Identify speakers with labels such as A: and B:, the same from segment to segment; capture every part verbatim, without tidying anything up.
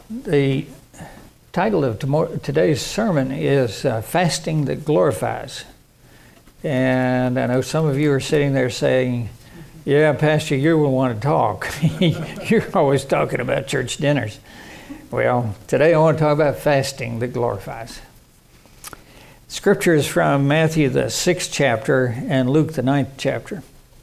A: The title of tomorrow, today's sermon is uh, Fasting That Glorifies. And I know some of you are sitting there saying, yeah, Pastor, you will want to talk. You're always talking about church dinners. Well, today I want to talk about fasting that glorifies. Scripture is from Matthew, the sixth chapter, and Luke, the ninth chapter.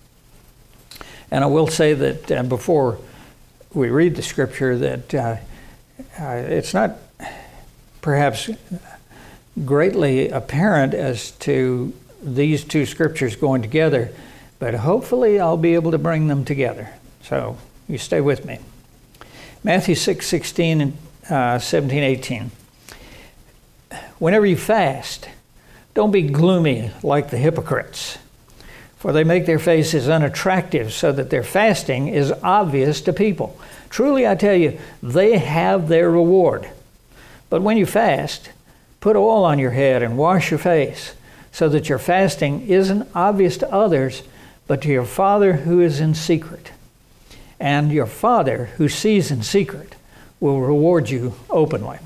A: And I will say that uh, before we read the scripture that uh, uh, it's not perhaps greatly apparent as to these two scriptures going together, but hopefully I'll be able to bring them together. So you stay with me. Matthew six, sixteen and uh, seventeen, eighteen. Whenever you fast, don't be gloomy like the hypocrites, for they make their faces unattractive so that their fasting is obvious to people. Truly, I tell you, they have their reward. But when you fast, put oil on your head and wash your face, so that your fasting isn't obvious to others, but to your Father who is in secret. And your Father who sees in secret will reward you openly.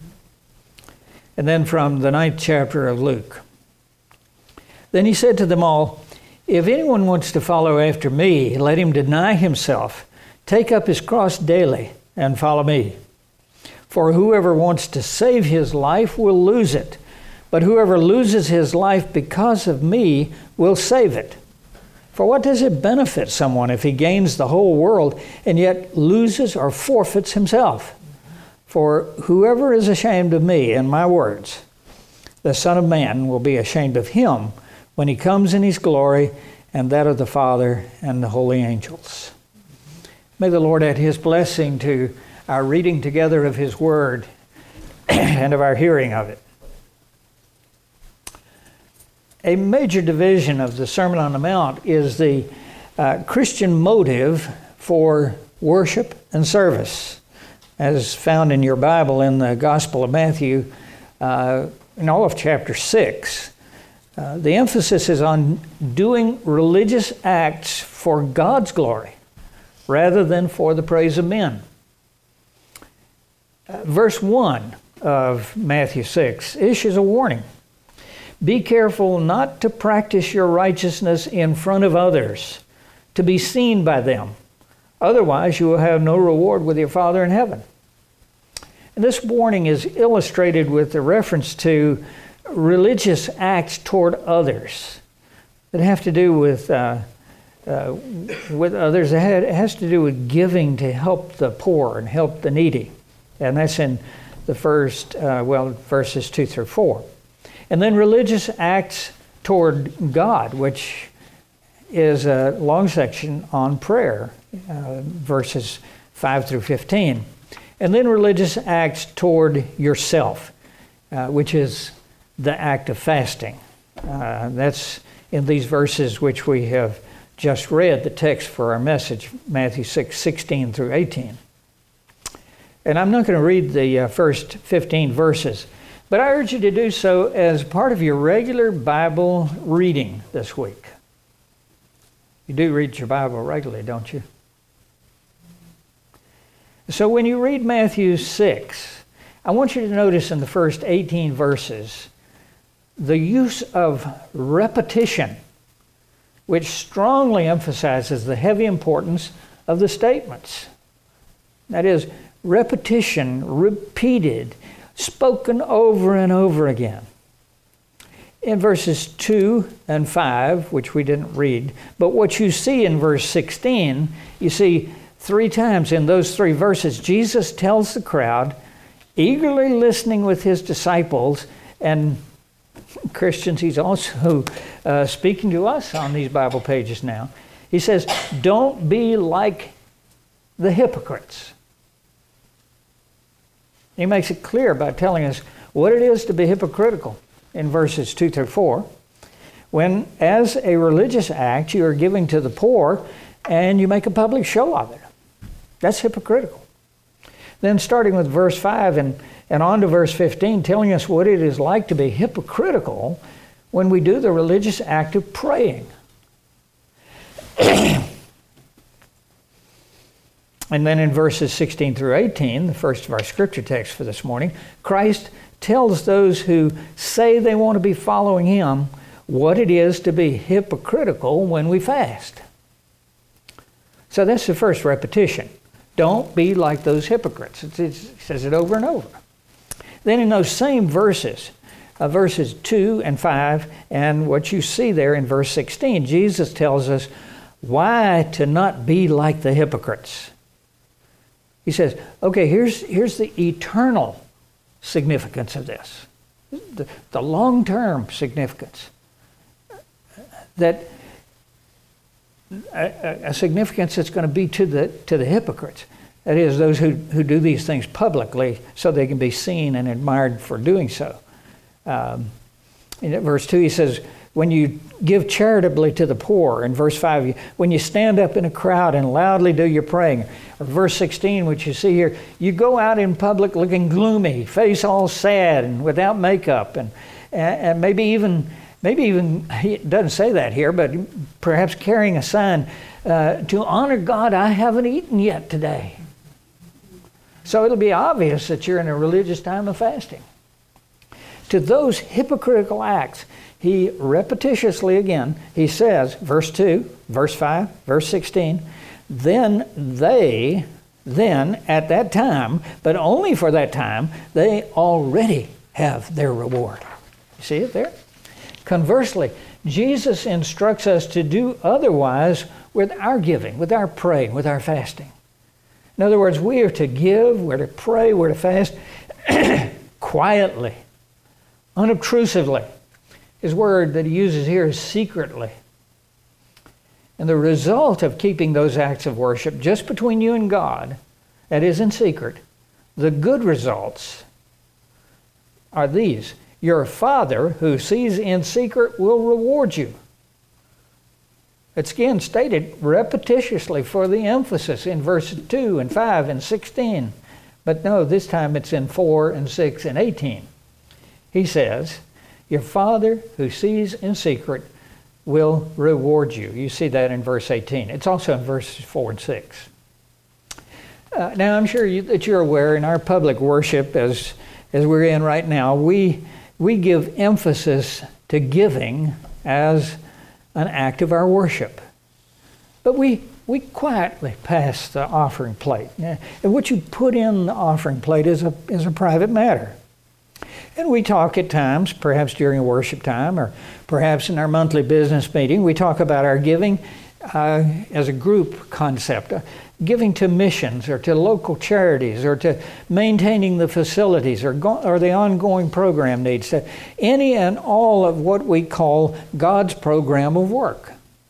A: And then from the ninth chapter of Luke. Then he said to them all, if anyone wants to follow after me, let him deny himself, take up his cross daily, and follow me. For whoever wants to save his life will lose it, but whoever loses his life because of me will save it. For what does it benefit someone if he gains the whole world and yet loses or forfeits himself? For whoever is ashamed of me and my words, the Son of Man will be ashamed of him when he comes in his glory and that of the Father and the holy angels. May the Lord add his blessing to our reading together of his word and of our hearing of it. A major division of the Sermon on the Mount is the uh, Christian motive for worship and service, as found in your Bible in the Gospel of Matthew, uh, in all of chapter six. Uh, the emphasis is on doing religious acts for God's glory rather than for the praise of men. Uh, verse one of Matthew six issues a warning. Be careful not to practice your righteousness in front of others, to be seen by them. Otherwise, you will have no reward with your Father in heaven. And this warning is illustrated with the reference to religious acts toward others that have to do with uh, uh, with others. It has to do with giving to help the poor and help the needy. And that's in the first, uh, well, verses two through four. And then religious acts toward God, which is a long section on prayer, uh, verses five through fifteen. And then religious acts toward yourself, uh, which is the act of fasting. Uh, that's in these verses which we have just read, the text for our message, Matthew six, sixteen through eighteen. And I'm not going to read the uh, first fifteen verses, but I urge you to do so as part of your regular Bible reading this week. You do read your Bible regularly, don't you? So when you read Matthew six, I want you to notice in the first eighteen verses the use of repetition, which strongly emphasizes the heavy importance of the statements. That is, repetition, repeated, spoken over and over again. In verses two and five, which we didn't read, but what you see in verse sixteen, you see three times in those three verses, Jesus tells the crowd, eagerly listening with his disciples, and Christians, he's also uh, speaking to us on these Bible pages now. He says, don't be like the hypocrites. He makes it clear by telling us what it is to be hypocritical in verses two through four. When, as a religious act, you are giving to the poor and you make a public show of it. That's hypocritical. Then starting with verse five and, and on to verse fifteen, telling us what it is like to be hypocritical when we do the religious act of praying. And then in verses sixteen through eighteen, the first of our scripture text for this morning, Christ tells those who say they want to be following him what it is to be hypocritical when we fast. So that's the first repetition. Don't be like those hypocrites. It's, it's, it says it over and over. Then in those same verses, uh, verses two and five, and what you see there in verse sixteen, Jesus tells us why to not be like the hypocrites. He says, okay, here's, here's the eternal significance of this, the, the long-term significance. That a, a significance that's going to be to the to the hypocrites. That is, those who, who do these things publicly so they can be seen and admired for doing so. Um, in verse two, he says, when you give charitably to the poor. In verse five, when you stand up in a crowd and loudly do your praying. Or verse sixteen, which you see here, you go out in public looking gloomy, face all sad and without makeup, and, and maybe even, maybe even, it doesn't say that here, but perhaps carrying a sign, uh, to honor God, I haven't eaten yet today. So it'll be obvious that you're in a religious time of fasting. To those hypocritical acts, he repetitiously again, he says, verse two, verse five, verse sixteen, then they, then at that time, but only for that time, they already have their reward. You see it there? Conversely, Jesus instructs us to do otherwise with our giving, with our praying, with our fasting. In other words, we are to give, we're to pray, we're to fast quietly, unobtrusively. His word that he uses here is secretly. And the result of keeping those acts of worship just between you and God, that is in secret, the good results are these. Your Father who sees in secret will reward you. It's again stated repetitiously for the emphasis in verses two and five and sixteen. But no, this time it's in four and six and eighteen. He says, your Father who sees in secret will reward you. You see that in verse eighteen. It's also in verses four and six. Uh, now, I'm sure you, that you're aware in our public worship, as, as we're in right now, we, we give emphasis to giving as an act of our worship. But we, we quietly pass the offering plate. And what you put in the offering plate is a, is a private matter. And we talk at times, perhaps during a worship time or perhaps in our monthly business meeting, we talk about our giving uh, as a group concept, uh, giving to missions or to local charities or to maintaining the facilities or, go- or the ongoing program needs, to any and all of what we call God's program of work.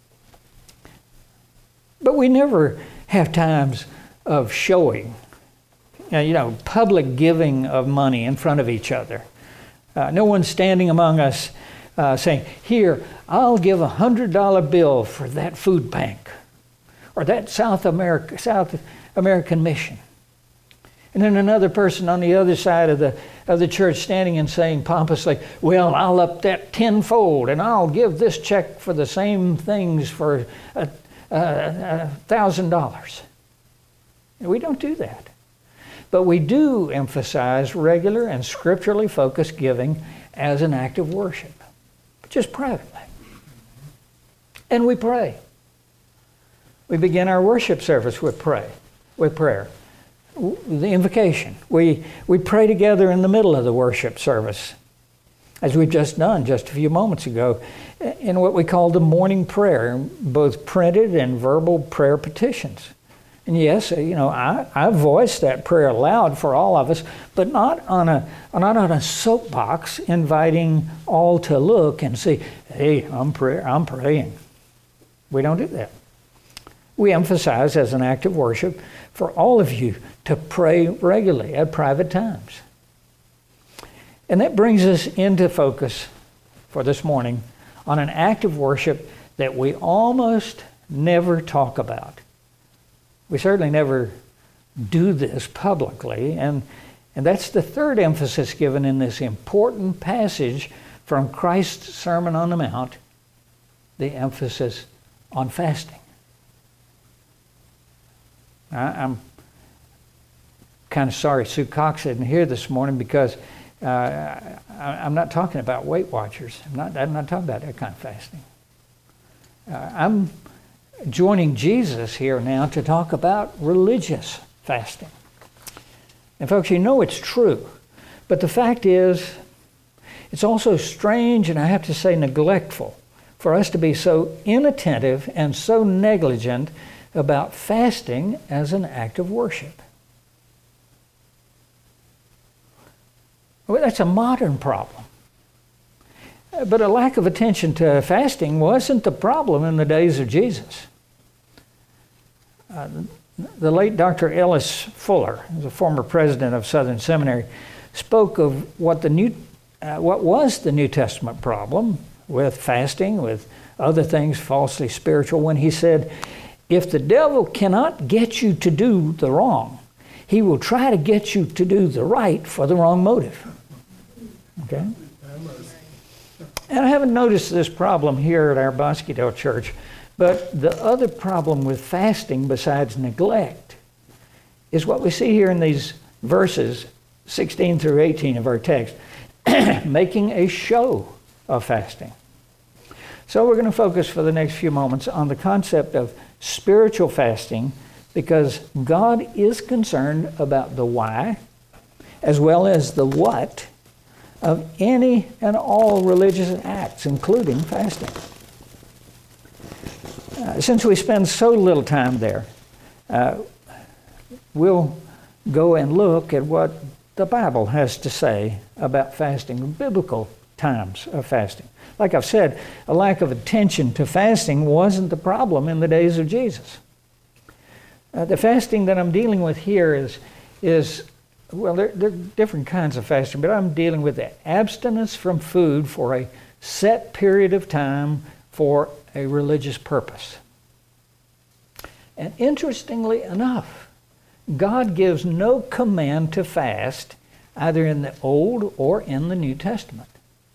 A: But we never have times of showing, you know, public giving of money in front of each other. Uh, no one's standing among us uh, saying, here, I'll give a one hundred dollar bill for that food bank or that South America, South American mission. And then another person on the other side of the, of the church standing and saying pompously, well, I'll up that tenfold and I'll give this check for the same things for a, a, a thousand dollars. We don't do that. But we do emphasize regular and scripturally focused giving as an act of worship, just privately. And we pray. We begin our worship service with pray, with prayer. The invocation. We, we pray together in the middle of the worship service, as we've just done just a few moments ago, in what we call the morning prayer, both printed and verbal prayer petitions. And yes, you know, I, I voiced that prayer aloud for all of us, but not on a not on a soapbox inviting all to look and see, hey, I'm pray- I'm praying. We don't do that. We emphasize as an act of worship for all of you to pray regularly at private times. And that brings us into focus for this morning on an act of worship that we almost never talk about. We certainly never do this publicly, and, and that's the third emphasis given in this important passage from Christ's Sermon on the Mount, the emphasis on fasting. I, I'm kind of sorry Sue Cox isn't here this morning because uh, I, I'm not talking about Weight Watchers. I'm not, I'm not talking about that kind of fasting. Uh, I'm joining Jesus here now to talk about religious fasting. And folks, you know it's true. But the fact is, it's also strange, and I have to say neglectful, for us to be so inattentive and so negligent about fasting as an act of worship. Well, that's a modern problem. But a lack of attention to fasting wasn't the problem in the days of Jesus. Uh, the late Doctor Ellis Fuller, the former president of Southern Seminary, spoke of what the new, uh, what was the New Testament problem with fasting, with other things falsely spiritual, when he said, if the devil cannot get you to do the wrong, he will try to get you to do the right for the wrong motive. Okay? And I haven't noticed this problem here at our Bosquedale Church, but the other problem with fasting besides neglect is what we see here in these verses sixteen through eighteen of our text, making a show of fasting. So we're going to focus for the next few moments on the concept of spiritual fasting, because God is concerned about the why as well as the what of any and all religious acts, including fasting. Uh, since we spend so little time there, uh, we'll go and look at what the Bible has to say about fasting, biblical times of fasting. Like I've said, a lack of attention to fasting wasn't the problem in the days of Jesus. Uh, the fasting that I'm dealing with here is, is well, there, there are different kinds of fasting, but I'm dealing with the abstinence from food for a set period of time for a religious purpose. And interestingly enough, God gives no command to fast either in the Old or in the New Testament.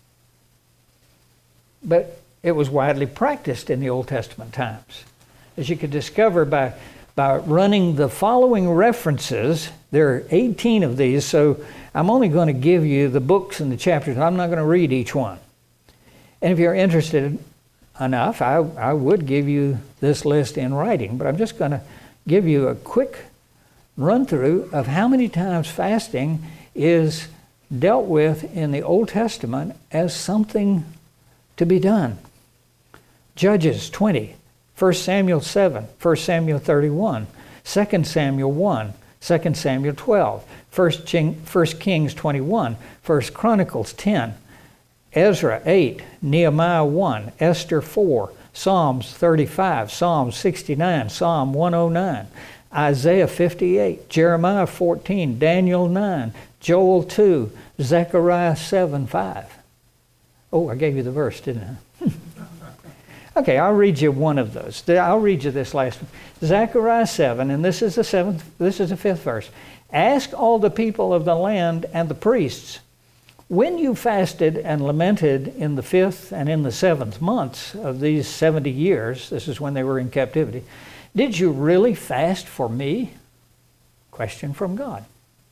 A: But it was widely practiced in the Old Testament times. As you could discover by, by running the following references, there are eighteen of these, so I'm only going to give you the books and the chapters. I'm not going to read each one. And if you're interested enough, I, I would give you this list in writing, but I'm just going to give you a quick run through of how many times fasting is dealt with in the Old Testament as something to be done. Judges twenty, First Samuel seven, First Samuel thirty-one, Second Samuel one, Second Samuel twelve, First Kings twenty-one, First Chronicles ten, Ezra eight, Nehemiah one, Esther four, Psalms thirty-five, Psalm sixty-nine, Psalm one oh nine, Isaiah fifty-eight, Jeremiah fourteen, Daniel nine, Joel two, Zechariah seven five. Oh, I gave you the verse, didn't I? Okay, I'll read you one of those. I'll read you this last one. Zechariah seven, and this is the seventh, this is the fifth verse. Ask all the people of the land and the priests, when you fasted and lamented in the fifth and in the seventh months of these seventy years, this is when they were in captivity, did you really fast for me? Question from God.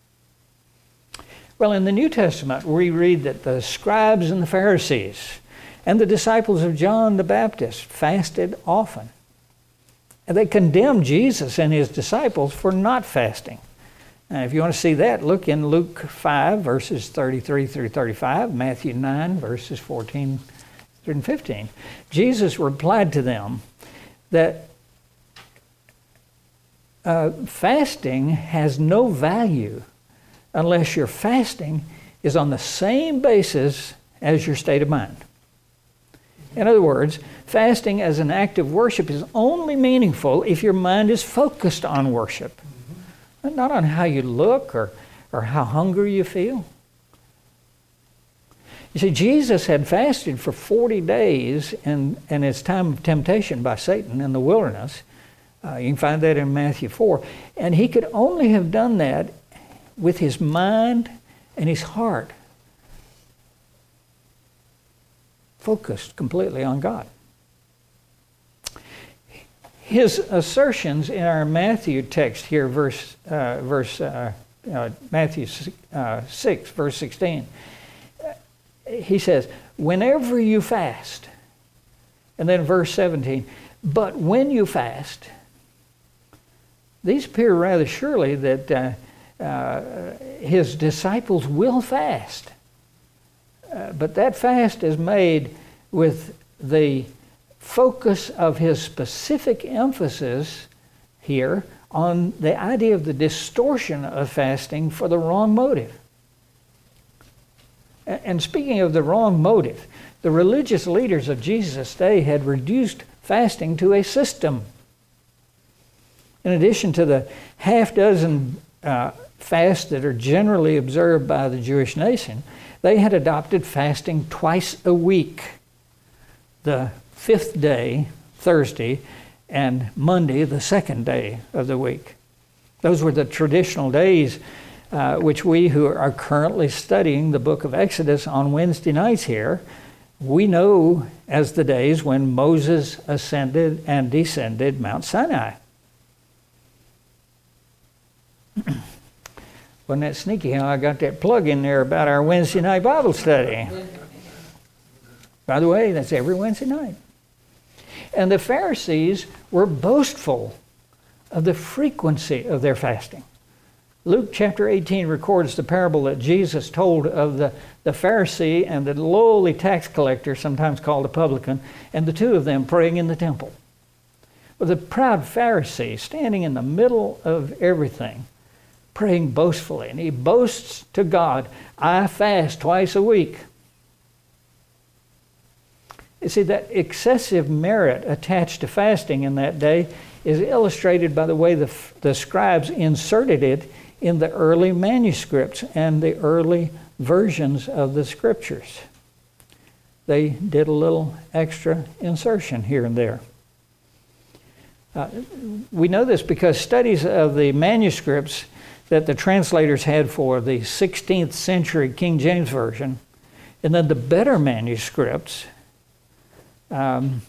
A: Well, in the New Testament, we read that the scribes and the Pharisees and the disciples of John the Baptist fasted often. And they condemned Jesus and his disciples for not fasting. Now, if you want to see that, look in Luke five, verses thirty-three through thirty-five, Matthew nine, verses fourteen through fifteen. Jesus replied to them that uh, fasting has no value unless your fasting is on the same basis as your state of mind. In other words, fasting as an act of worship is only meaningful if your mind is focused on worship, mm-hmm. not on how you look or, or how hungry you feel. You see, Jesus had fasted for forty days in, in his time of temptation by Satan in the wilderness. Uh, you can find that in Matthew four. And he could only have done that with his mind and his heart focused completely on God. his assertions in our Matthew text here, verse, uh, verse uh, uh, Matthew uh, six, verse sixteen, he says, whenever you fast, and then verse seventeen, but when you fast, these appear rather surely that uh, uh, his disciples will fast. Uh, but that fast is made with the focus of his specific emphasis here on the idea of the distortion of fasting for the wrong motive. And speaking of the wrong motive, the religious leaders of Jesus' day had reduced fasting to a system. In addition to the half dozen uh, fasts that are generally observed by the Jewish nation, they had adopted fasting twice a week. The fifth day, Thursday, and Monday, the second day of the week. Those were the traditional days uh, which we who are currently studying the book of Exodus on Wednesday nights here, we know as the days when Moses ascended and descended Mount Sinai. Wasn't that sneaky how I got that plug in there about our Wednesday night Bible study? By the way, that's every Wednesday night. And the Pharisees were boastful of the frequency of their fasting. Luke chapter eighteen records the parable that Jesus told of the, the Pharisee and the lowly tax collector, sometimes called a publican, and the two of them praying in the temple. Well, the proud Pharisee standing in the middle of everything, praying boastfully, and he boasts to God, I fast twice a week. You see, that excessive merit attached to fasting in that day is illustrated by the way the, the scribes inserted it in the early manuscripts and the early versions of the scriptures. They did a little extra insertion here and there. Uh, we know this because studies of the manuscripts that the translators had for the sixteenth century King James Version, and then the better manuscripts, um,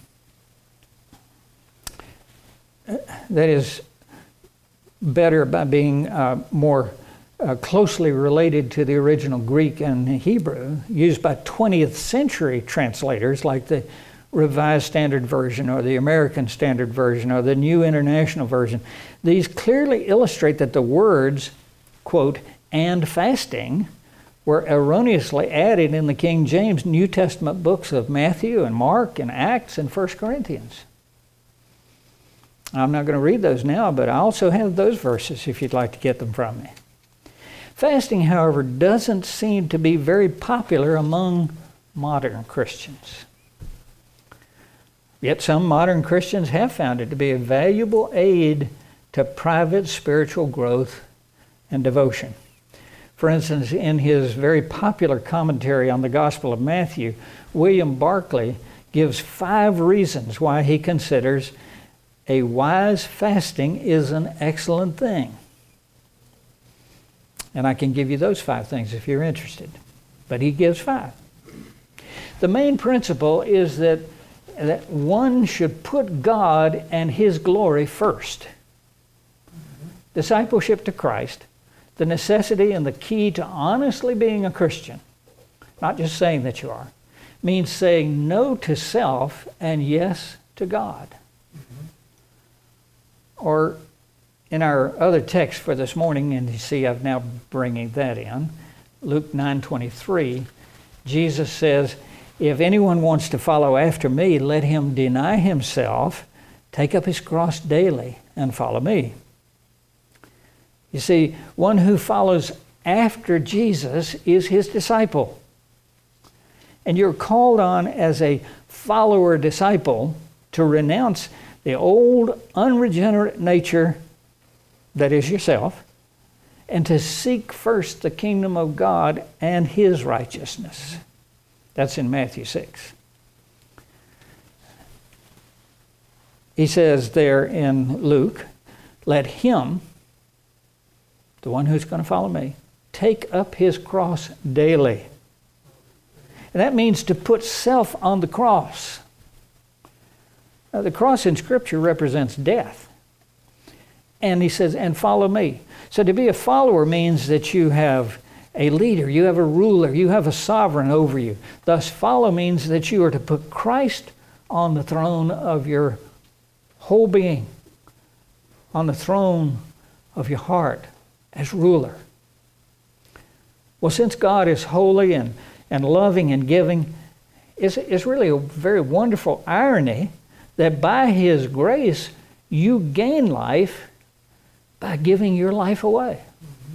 A: that is better by being uh, more uh, closely related to the original Greek and Hebrew, used by twentieth century translators like the Revised Standard Version or the American Standard Version or the New International Version. These clearly illustrate that the words, quote, and fasting, were erroneously added in the King James New Testament books of Matthew and Mark and Acts and First Corinthians. I'm not going to read those now, but I also have those verses if you'd like to get them from me. Fasting, however, doesn't seem to be very popular among modern Christians. Yet some modern Christians have found it to be a valuable aid to private spiritual growth and devotion. For instance, in his very popular commentary on the Gospel of Matthew, William Barclay gives five reasons why he considers a wise fasting is an excellent thing. And I can give you those five things if you're interested. But he gives five. The main principle is that, that one should put God and His glory first. Mm-hmm. Discipleship to Christ, the necessity and the key to honestly being a Christian, not just saying that you are, means saying no to self and yes to God. Or in our other text for this morning, and you see I'm now bringing that in, Luke nine twenty-three, Jesus says, if anyone wants to follow after me, let him deny himself, take up his cross daily, and follow me. You see, one who follows after Jesus is his disciple. And you're called on as a follower disciple to renounce the old unregenerate nature that is yourself, and to seek first the kingdom of God and His righteousness. That's in Matthew six. He says there in Luke, let him, the one who's going to follow me, take up his cross daily. And that means to put self on the cross. Now, the cross in Scripture represents death. And he says, and follow me. So to be a follower means that you have a leader, you have a ruler, you have a sovereign over you. Thus, follow means that you are to put Christ on the throne of your whole being, on the throne of your heart as ruler. Well, since God is holy and, and loving and giving, it's, it's really a very wonderful irony that by His grace, you gain life by giving your life away. Mm-hmm.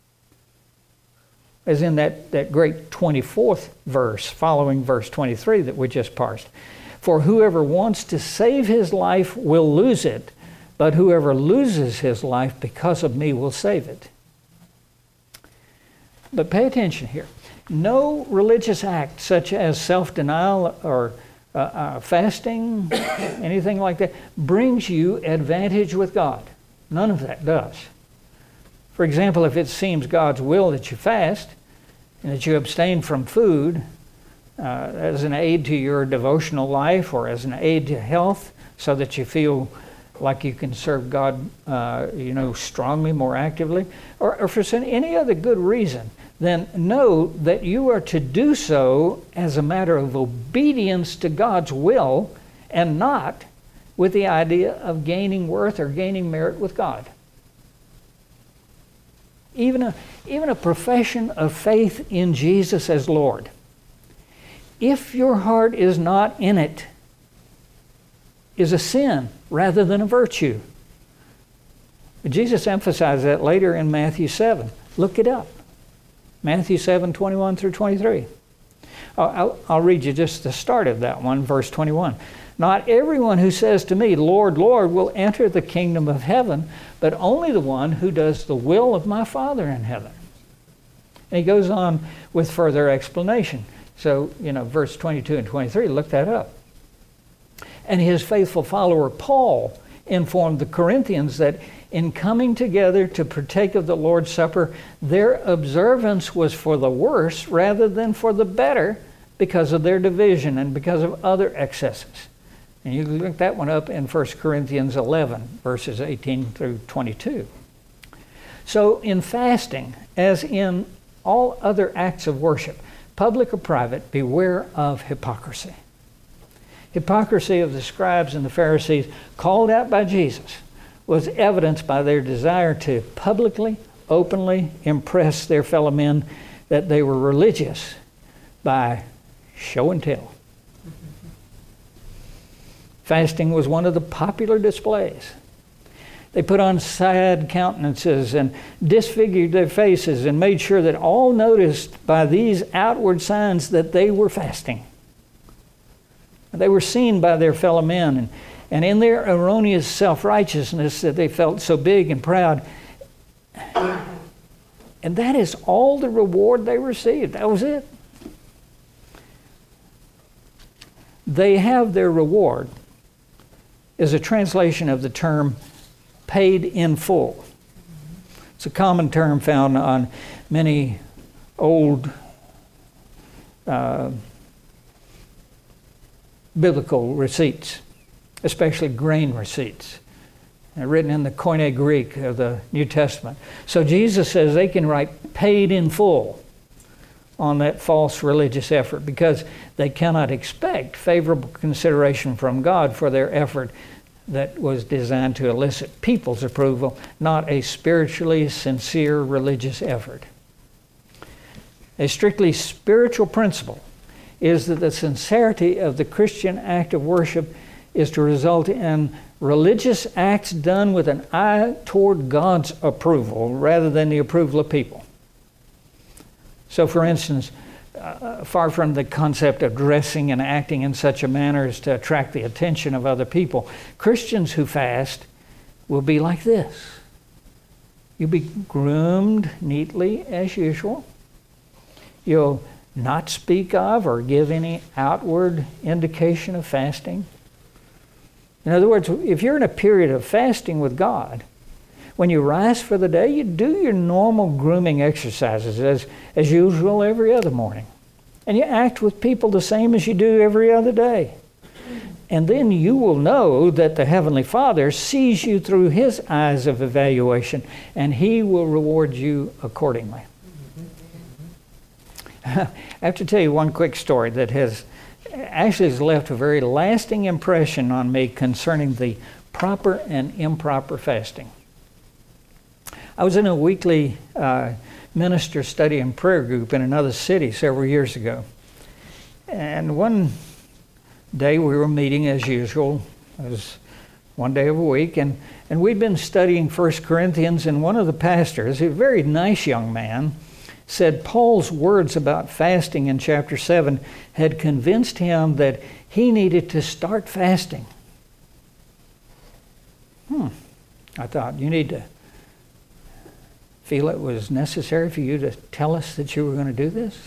A: As in that, that great twenty-fourth verse, following verse twenty-three that we just parsed. For whoever wants to save his life will lose it, but whoever loses his life because of me will save it. But pay attention here. No religious act such as self-denial or uh, uh, fasting, anything like that, brings you advantage with God. None of that does. For example, if it seems God's will that you fast and that you abstain from food uh, as an aid to your devotional life or as an aid to health so that you feel like you can serve God, uh, you know, strongly, more actively, or, or for any other good reason, then know that you are to do so as a matter of obedience to God's will and not with the idea of gaining worth or gaining merit with God. Even a, even a profession of faith in Jesus as Lord, if your heart is not in it, is a sin rather than a virtue. Jesus emphasized that later in Matthew seven. Look it up. Matthew seven, twenty-one through twenty-three. I'll, I'll read you just the start of that one, verse twenty-one. Not everyone who says to me, Lord, Lord, will enter the kingdom of heaven, but only the one who does the will of my Father in heaven. And he goes on with further explanation. So, you know, verse twenty-two and twenty-three, look that up. And his faithful follower Paul informed the Corinthians that in coming together to partake of the Lord's Supper, their observance was for the worse rather than for the better because of their division and because of other excesses. And you can look that one up in First Corinthians eleven, verses eighteen through twenty-two. So in fasting, as in all other acts of worship, public or private, beware of hypocrisy. Hypocrisy of the scribes and the Pharisees, called out by Jesus, was evidenced by their desire to publicly, openly impress their fellow men that they were religious by show and tell. Fasting was one of the popular displays. They put on sad countenances and disfigured their faces and made sure that all noticed by these outward signs that they were fasting. They were seen by their fellow men, and, and in their erroneous self-righteousness that they felt so big and proud. And that is all the reward they received. That was it. They have their reward is a translation of the term paid in full. It's a common term found on many old uh, biblical receipts, especially grain receipts, uh, written in the Koine Greek of the New Testament. So Jesus says they can write paid in full on that false religious effort because they cannot expect favorable consideration from God for their effort that was designed to elicit people's approval, not a spiritually sincere religious effort. A strictly spiritual principle is that the sincerity of the Christian act of worship is to result in religious acts done with an eye toward God's approval rather than the approval of people. So, for instance, uh, far from the concept of dressing and acting in such a manner as to attract the attention of other people, Christians who fast will be like this. You'll be groomed neatly as usual. You'll not speak of or give any outward indication of fasting. In other words, if you're in a period of fasting with God, when you rise for the day, you do your normal grooming exercises as, as usual every other morning. And you act with people the same as you do every other day. And then you will know that the Heavenly Father sees you through His eyes of evaluation, and He will reward you accordingly. I have to tell you one quick story that has actually has left a very lasting impression on me concerning the proper and improper fasting. I was in a weekly uh, minister study and prayer group in another city several years ago. And one day we were meeting as usual. It was one day of a week, and, and we'd been studying First Corinthians, and one of the pastors, a very nice young man, said Paul's words about fasting in chapter seven had convinced him that he needed to start fasting. Hmm. I thought, you need to feel it was necessary for you to tell us that you were going to do this?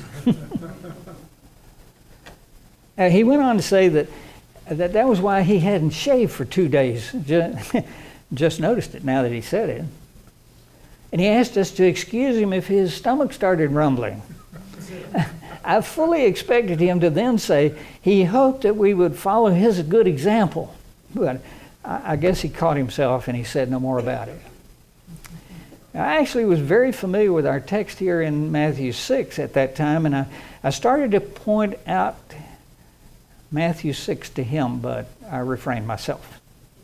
A: Uh, he went on to say that, that that was why he hadn't shaved for two days. Just, just noticed it now that he said it. And he asked us to excuse him if his stomach started rumbling. I fully expected him to then say he hoped that we would follow his good example. But I, I guess he caught himself and he said no more about it. I actually was very familiar with our text here in Matthew six at that time, and I, I started to point out Matthew six to him, but I refrained myself.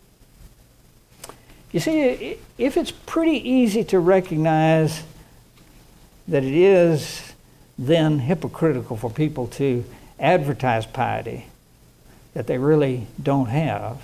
A: You see, if it's pretty easy to recognize that it is then hypocritical for people to advertise piety that they really don't have,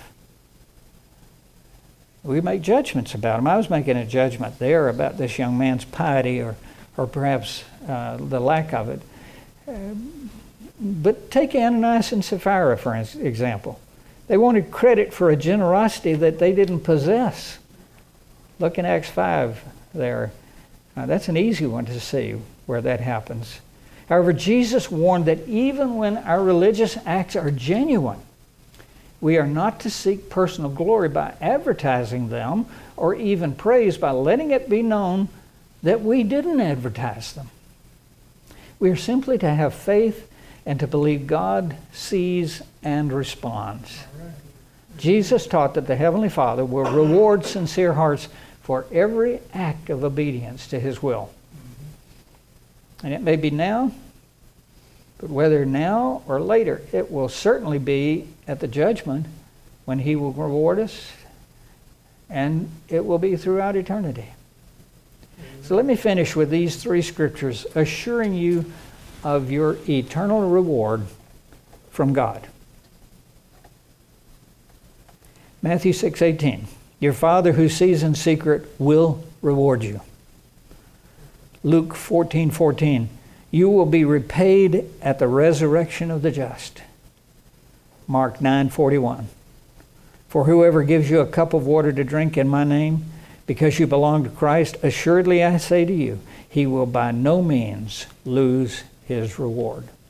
A: we make judgments about them. I was making a judgment there about this young man's piety, or, or perhaps uh, the lack of it. Uh, But take Ananias and Sapphira, for example. They wanted credit for a generosity that they didn't possess. Look in Acts five there. Uh, that's an easy one to see where that happens. However, Jesus warned that even when our religious acts are genuine, we are not to seek personal glory by advertising them, or even praise by letting it be known that we didn't advertise them. We are simply to have faith and to believe God sees and responds. Right. Jesus taught that the Heavenly Father will reward sincere hearts for every act of obedience to His will. Mm-hmm. And it may be now, but whether now or later, it will certainly be at the judgment when He will reward us, and it will be throughout eternity. Mm-hmm. So let me finish with these three scriptures assuring you of your eternal reward from God. Matthew six eighteen. Your Father who sees in secret will reward you. Luke fourteen fourteen. You will be repaid at the resurrection of the just. Mark nine forty-one. For whoever gives you a cup of water to drink in my name, because you belong to Christ, assuredly I say to you, he will by no means lose his reward.